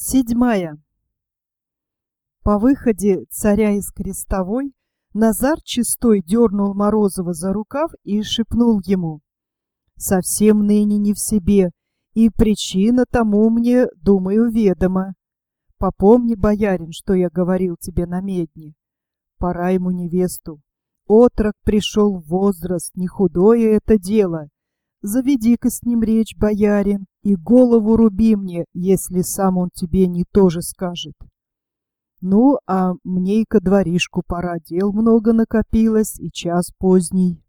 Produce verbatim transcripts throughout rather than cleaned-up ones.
Седьмая. По выходе царя из крестовой Назар Чистой дернул Морозова за рукав и шепнул ему: «Совсем ныне не в себе, и причина тому мне, думаю, ведома. Попомни, боярин, что я говорил тебе на медне. Пора ему невесту. Отрок пришел в возраст, не худое это дело. Заведи-ка с ним речь, боярин, и голову руби мне, если сам он тебе не то же скажет. Ну, а мне и ко дворишку пора, дел много накопилось, и час поздний».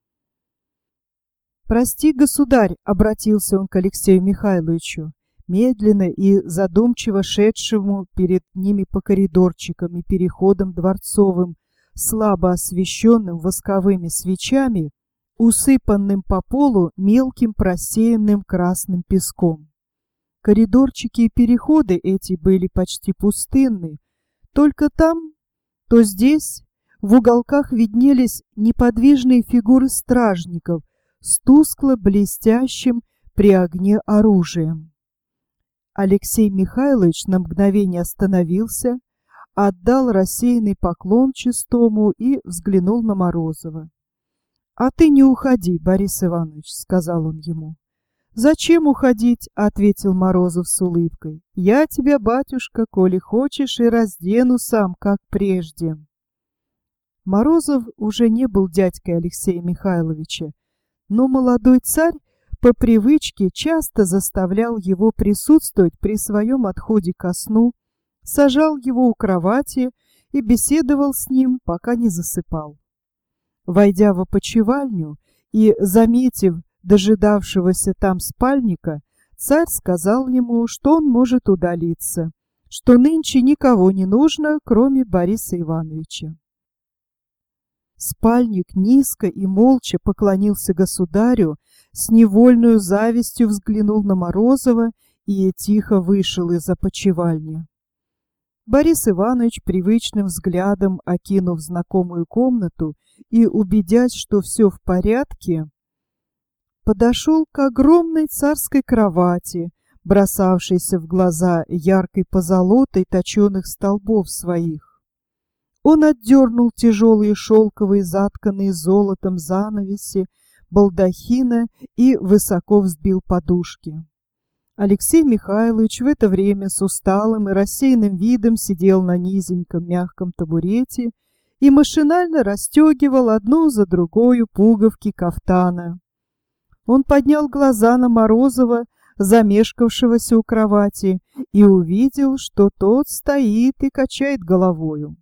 «Прости, государь», — обратился он к Алексею Михайловичу, медленно и задумчиво шедшему перед ними по коридорчикам и переходам дворцовым, слабо освещенным восковыми свечами, усыпанным по полу мелким просеянным красным песком. Коридорчики и переходы эти были почти пустынны, только там, то здесь, в уголках виднелись неподвижные фигуры стражников с тускло блестящим при огне оружием. Алексей Михайлович на мгновение остановился, отдал рассеянный поклон Чистому и взглянул на Морозова. «А ты не уходи, Борис Иванович», — сказал он ему. «Зачем уходить?» — ответил Морозов с улыбкой. «Я тебя, батюшка, коли хочешь, и раздену сам, как прежде». Морозов уже не был дядькой Алексея Михайловича, но молодой царь по привычке часто заставлял его присутствовать при своем отходе ко сну, сажал его у кровати и беседовал с ним, пока не засыпал. Войдя в опочивальню и заметив дожидавшегося там спальника, царь сказал ему, что он может удалиться, что нынче никого не нужно, кроме Бориса Ивановича. Спальник низко и молча поклонился государю, с невольную завистью взглянул на Морозова и тихо вышел из опочивальни. Борис Иванович, привычным взглядом окинув знакомую комнату и убедясь, что все в порядке, подошел к огромной царской кровати, бросавшейся в глаза яркой позолотой точеных столбов своих. Он отдернул тяжелые шелковые, затканные золотом занавеси балдахина и высоко взбил подушки. Алексей Михайлович в это время с усталым и рассеянным видом сидел на низеньком мягком табурете и машинально расстегивал одну за другою пуговки кафтана. Он поднял глаза на Морозова, замешкавшегося у кровати, и увидел, что тот стоит и качает головою.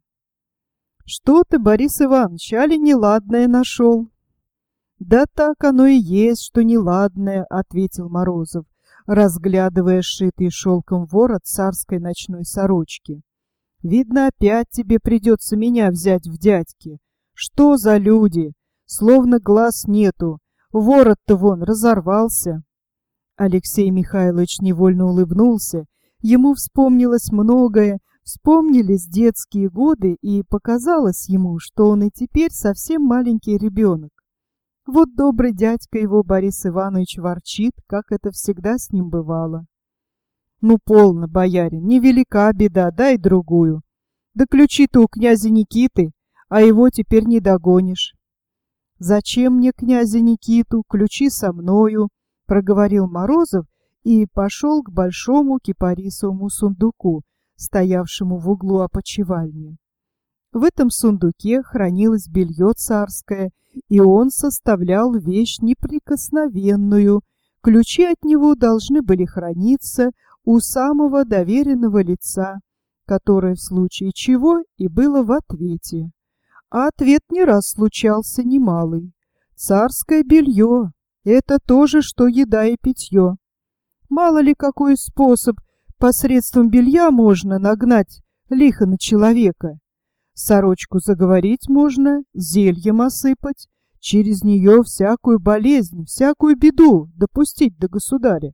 «Что ты, Борис Иванович, али неладное нашел?» «Да так оно и есть, что неладное», — ответил Морозов, разглядывая сшитый шелком ворот царской ночной сорочки. «Видно, опять тебе придется меня взять в дядьки. Что за люди? Словно глаз нету. Ворот-то вон разорвался». Алексей Михайлович невольно улыбнулся. Ему вспомнилось многое, вспомнились детские годы, и показалось ему, что он и теперь совсем маленький ребенок. Вот добрый дядька его Борис Иванович ворчит, как это всегда с ним бывало. «Ну, полно, боярин, невелика беда, дай другую. Да ключи-то у князя Никиты, а его теперь не догонишь». «Зачем мне князя Никиту? Ключи со мною», — проговорил Морозов и пошел к большому кипарисовому сундуку, стоявшему в углу опочивальни. В этом сундуке хранилось белье царское, и он составлял вещь неприкосновенную. Ключи от него должны были храниться у самого доверенного лица, которое в случае чего и было в ответе. А ответ не раз случался немалый. Царское белье — это то же, что еда и питье. Мало ли какой способ посредством белья можно нагнать лихо на человека. Сорочку заговорить можно, зельем осыпать, через нее всякую болезнь, всякую беду допустить до государя.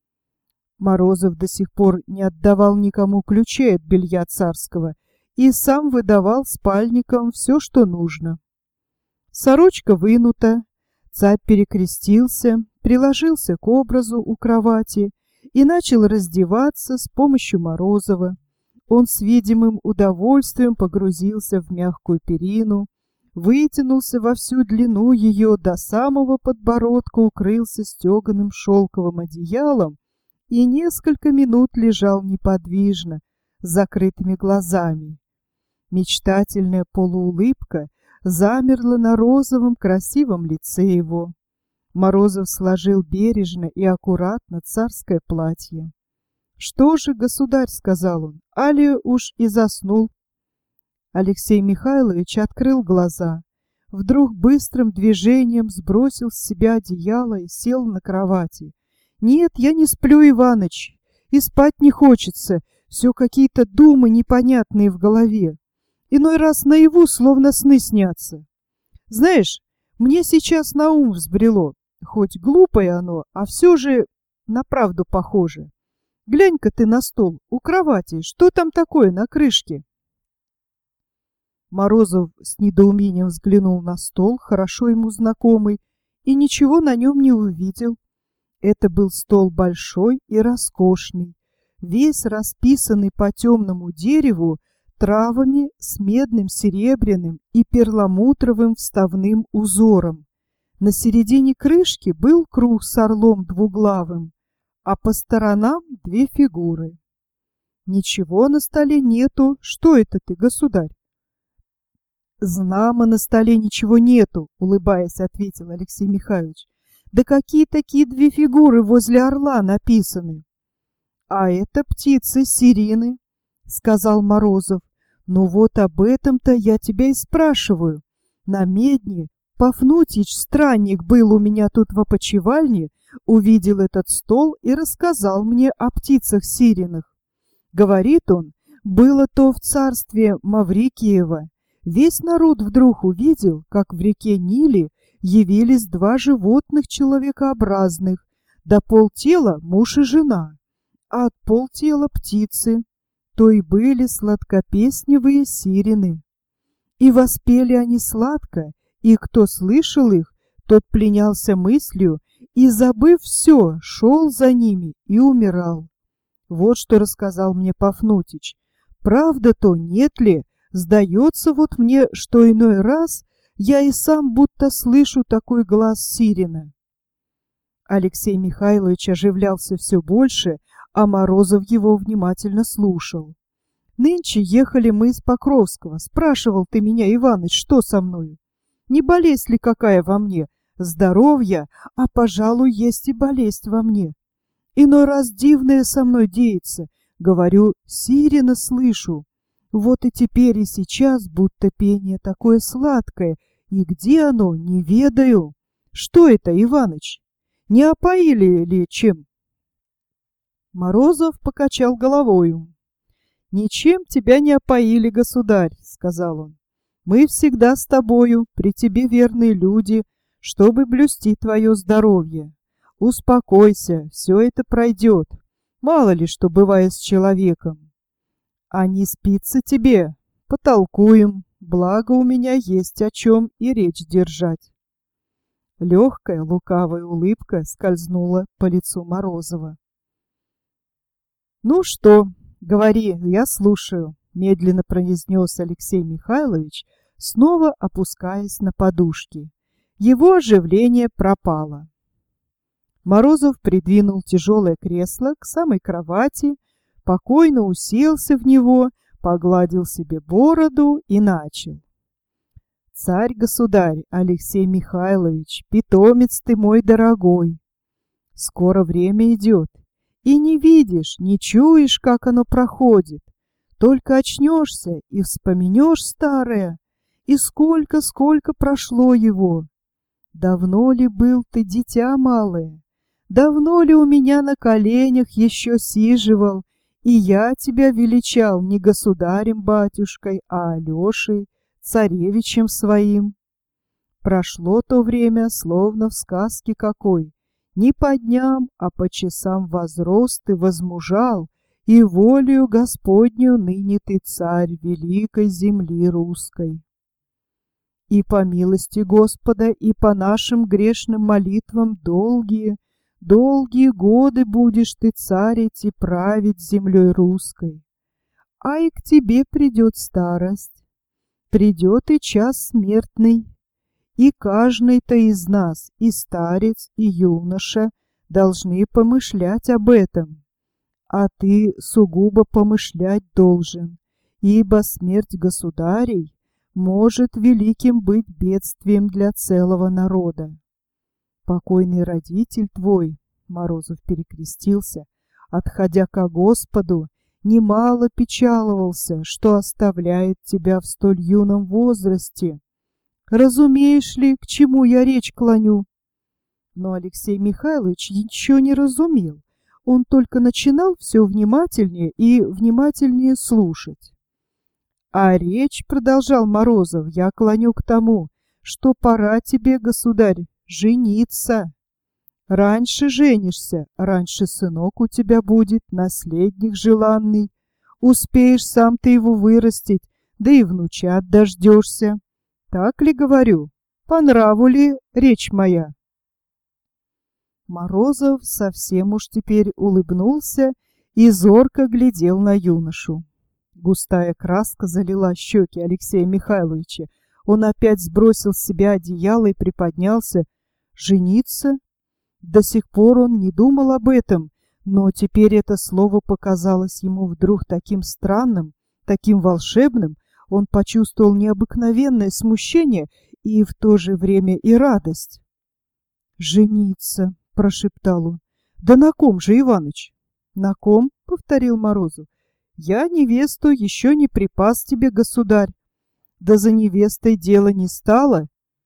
Морозов до сих пор не отдавал никому ключей от белья царского и сам выдавал спальникам все, что нужно. Сорочка вынута, царь перекрестился, приложился к образу у кровати и начал раздеваться с помощью Морозова. Он с видимым удовольствием погрузился в мягкую перину, вытянулся во всю длину ее, до самого подбородка укрылся стеганым шелковым одеялом и несколько минут лежал неподвижно, с закрытыми глазами. Мечтательная полуулыбка замерла на розовом красивом лице его. Морозов сложил бережно и аккуратно царское платье. «Что же, государь, — сказал он, — али уж и заснул?» Алексей Михайлович открыл глаза, вдруг быстрым движением сбросил с себя одеяло и сел на кровати. «Нет, я не сплю, Иваныч, и спать не хочется, все какие-то думы непонятные в голове. Иной раз наяву словно сны снятся. Знаешь, мне сейчас на ум взбрело, хоть глупое оно, а все же на правду похоже. Глянь-ка ты на стол, у кровати, что там такое на крышке?» Морозов с недоумением взглянул на стол, хорошо ему знакомый, и ничего на нем не увидел. Это был стол большой и роскошный, весь расписанный по темному дереву травами с медным, серебряным и перламутровым вставным узором. На середине крышки был круг с орлом двуглавым, а по сторонам две фигуры. «Ничего на столе нету. Что это ты, государь?» «Знамо на столе ничего нету», — улыбаясь, ответил Алексей Михайлович. «Да какие такие две фигуры возле орла написаны?» «А это птицы сирины», — сказал Морозов. «Ну вот об этом-то я тебя и спрашиваю. На медне Пафнутьич, странник, был у меня тут в опочивальне, увидел этот стол и рассказал мне о птицах сириных. Говорит он, было то в царстве Маврикиева. Весь народ вдруг увидел, как в реке Ниле явились два животных человекообразных, да полтела муж и жена, а от полтела птицы, то и были сладкопесневые сирины. И воспели они сладко, и кто слышал их, тот пленялся мыслью и, забыв все, шел за ними и умирал. Вот что рассказал мне Пафнутич. Правда то, нет ли? Сдается вот мне, что иной раз я и сам будто слышу такой глаз сирена». Алексей Михайлович оживлялся все больше, а Морозов его внимательно слушал. «Нынче ехали мы из Покровского. Спрашивал ты меня, Иваныч, что со мною? Не болезнь ли какая во мне? Здоровье, а, пожалуй, есть и болезнь во мне. Иной раз дивное со мной деется. Говорю, сирена слышу. Вот и теперь и сейчас будто пение такое сладкое. И где оно, не ведаю. Что это, Иваныч? Не опоили ли чем?» Морозов покачал головою. «Ничем тебя не опоили, государь, — сказал он. Мы всегда с тобою, при тебе верные люди, чтобы блюсти твое здоровье. Успокойся, все это пройдет. Мало ли что бывает с человеком. А не спится тебе? Потолкуем, благо у меня есть о чем и речь держать». Легкая лукавая улыбка скользнула по лицу Морозова. «Ну что, говори, я слушаю», — медленно произнес Алексей Михайлович, снова опускаясь на подушки. Его оживление пропало. Морозов придвинул тяжелое кресло к самой кровати, покойно уселся в него, погладил себе бороду и начал. «Царь-государь Алексей Михайлович, питомец ты мой дорогой, скоро время идет, и не видишь, не чуешь, как оно проходит. Только очнешься и вспомнешь старое, и сколько-сколько прошло его. Давно ли был ты, дитя малое? Давно ли у меня на коленях еще сиживал, и я тебя величал не государем-батюшкой, а Алешей, царевичем своим? Прошло то время, словно в сказке какой. Не по дням, а по часам возрос ты, возмужал, и волею Господню ныне ты царь великой земли русской. И по милости Господа, и по нашим грешным молитвам долгие, долгие годы будешь ты царить и править землей русской. А и к тебе придет старость, придет и час смертный, и каждый-то из нас, и старец, и юноша, должны помышлять об этом. А ты сугубо помышлять должен, ибо смерть государей может великим быть бедствием для целого народа. Покойный родитель твой, Морозов перекрестился, отходя ко Господу, немало печаловался, что оставляет тебя в столь юном возрасте. Разумеешь ли, к чему я речь клоню? Но Алексей Михайлович ничего не разумел. Он только начинал все внимательнее и внимательнее слушать. А речь, продолжал Морозов, я клоню к тому, что пора тебе, государь, жениться. Раньше женишься, раньше сынок у тебя будет, наследник желанный. Успеешь сам ты его вырастить, да и внучат дождешься. Так ли говорю? По нраву ли речь моя? Морозов совсем уж теперь улыбнулся и зорко глядел на юношу. Густая краска залила щеки Алексея Михайловича. Он опять сбросил с себя одеяло и приподнялся. Жениться? До сих пор он не думал об этом, но теперь это слово показалось ему вдруг таким странным, таким волшебным. Он почувствовал необыкновенное смущение и в то же время и радость. «Жениться», — прошептал он. «Да на ком же, Иваныч?» «На ком?» — повторил Морозов. «Я невесту еще не припас тебе, государь. Да за невестой дело не стало.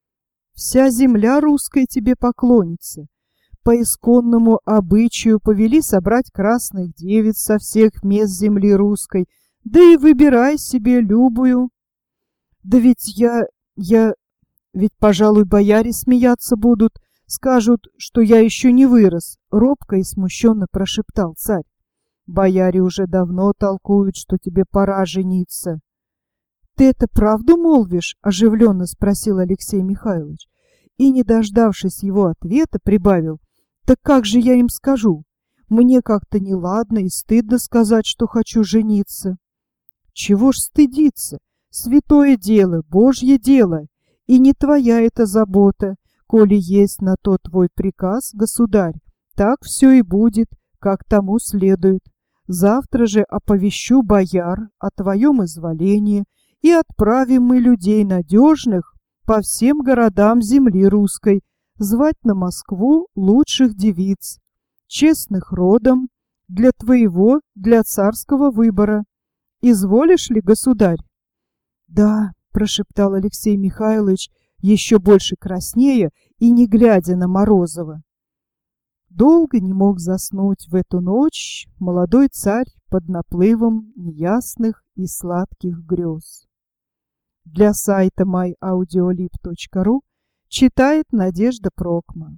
Вся земля русская тебе поклонится. По исконному обычаю повели собрать красных девиц со всех мест земли русской, да и выбирай себе любую. Да ведь я... я... ведь, пожалуй, бояре смеяться будут, скажут, что я еще не вырос», — робко и смущенно прошептал царь. «Бояре уже давно толкуют, что тебе пора жениться». «Ты это правду молвишь?» — оживленно спросил Алексей Михайлович. И, не дождавшись его ответа, прибавил: «Так как же я им скажу? Мне как-то неладно и стыдно сказать, что хочу жениться». «Чего ж стыдиться? Святое дело, Божье дело, и не твоя это забота. Коли есть на то твой приказ, государь, так все и будет, как тому следует. Завтра же оповещу бояр о твоем изволении, и отправим мы людей надежных по всем городам земли русской, звать на Москву лучших девиц, честных родом, для твоего, для царского выбора. Изволишь ли, государь?» «Да», — прошептал Алексей Михайлович, еще больше краснея и не глядя на Морозова. Долго не мог заснуть в эту ночь молодой царь под наплывом неясных и сладких грез. Для сайта май аудиолиб точка ру читает Надежда Прокма.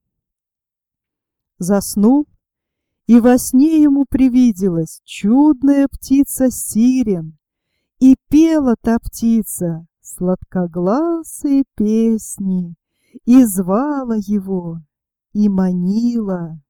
Заснул, и во сне ему привиделась чудная птица сирен, и пела та птица сладкогласые песни, и звала его, и манила.